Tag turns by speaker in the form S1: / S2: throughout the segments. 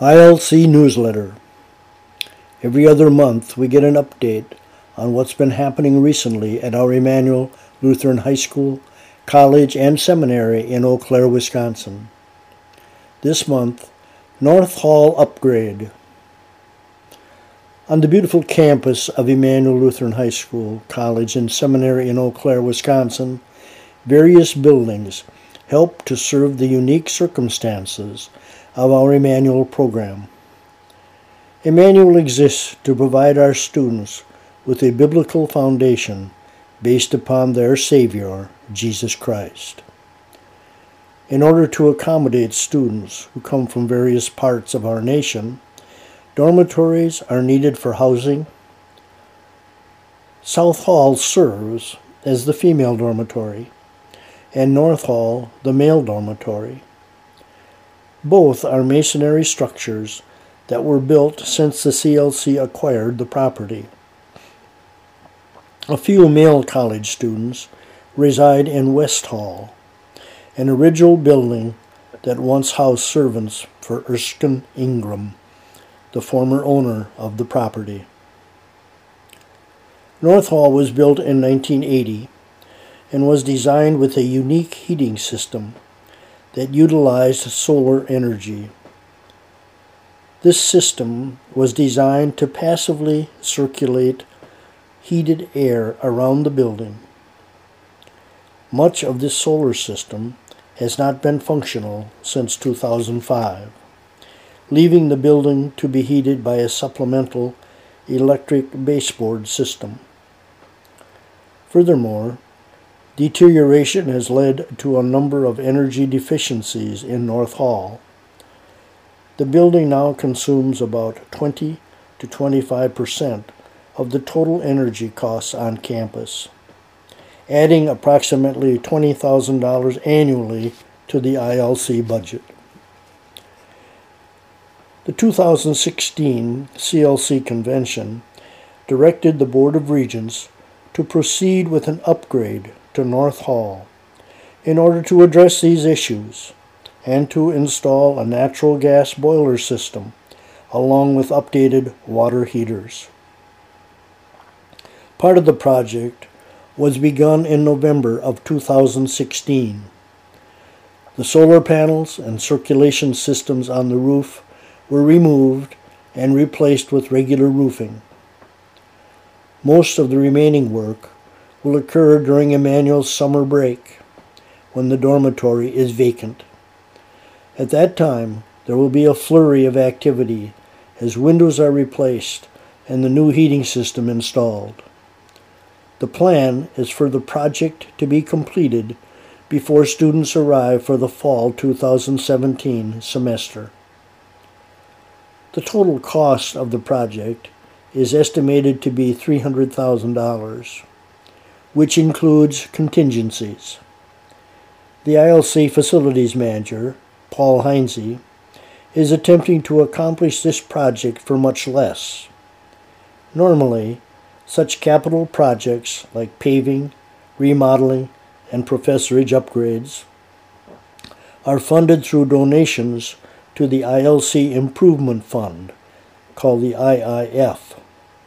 S1: ILC newsletter. Every other month we get an update on what's been happening recently at our Emmanuel Lutheran High School, College, and Seminary in Eau Claire, Wisconsin. This month, North Hall upgrade. On the beautiful campus of Emmanuel Lutheran High School, College, and Seminary in Eau Claire, Wisconsin, various buildings help to serve the unique circumstances of our Emmanuel program. Emmanuel exists to provide our students with a biblical foundation based upon their Savior, Jesus Christ. In order to accommodate students who come from various parts of our nation, dormitories are needed for housing. South Hall serves as the female dormitory, and North Hall the male dormitory. Both are masonry structures that were built since the CLC acquired the property. A few male college students reside in West Hall, an original building that once housed servants for Erskine Ingram, the former owner of the property. North Hall was built in 1980 and was designed with a unique heating system that utilized solar energy. This system was designed to passively circulate heated air around the building. Much of this solar system has not been functional since 2005, leaving the building to be heated by a supplemental electric baseboard system. Furthermore, deterioration has led to a number of energy deficiencies in North Hall. The building now consumes about 20 to 25% of the total energy costs on campus, adding approximately $20,000 annually to the ILC budget. The 2016 CLC convention directed the Board of Regents to proceed with an upgrade to North Hall in order to address these issues and to install a natural gas boiler system along with updated water heaters. Part of the project was begun in November of 2016. The solar panels and circulation systems on the roof were removed and replaced with regular roofing. Most of the remaining work will occur during Emmanuel's summer break, when the dormitory is vacant. At that time, there will be a flurry of activity as windows are replaced and the new heating system installed. The plan is for the project to be completed before students arrive for the fall 2017 semester. The total cost of the project is estimated to be $300,000. Which includes contingencies. The ILC Facilities Manager, Paul Heinze, is attempting to accomplish this project for much less. Normally, such capital projects like paving, remodeling, and professorage upgrades are funded through donations to the ILC Improvement Fund, called the IIF.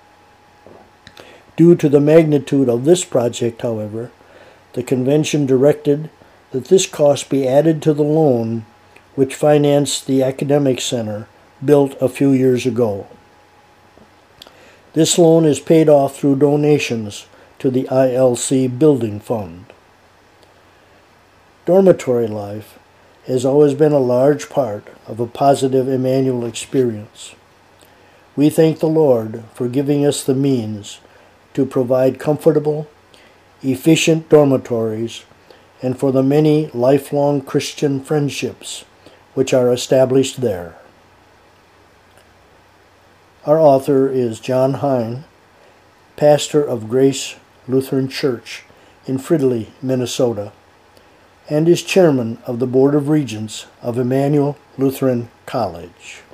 S1: Due to the magnitude of this project, however, the convention directed that this cost be added to the loan which financed the academic center built a few years ago. This loan is paid off through donations to the ILC Building Fund. Dormitory life has always been a large part of a positive Emmanuel experience. We thank the Lord for giving us the means to provide comfortable, efficient dormitories, and for the many lifelong Christian friendships which are established there. Our author is John Hein, pastor of Grace Lutheran Church in Fridley, Minnesota, and is chairman of the Board of Regents of Emmanuel Lutheran College.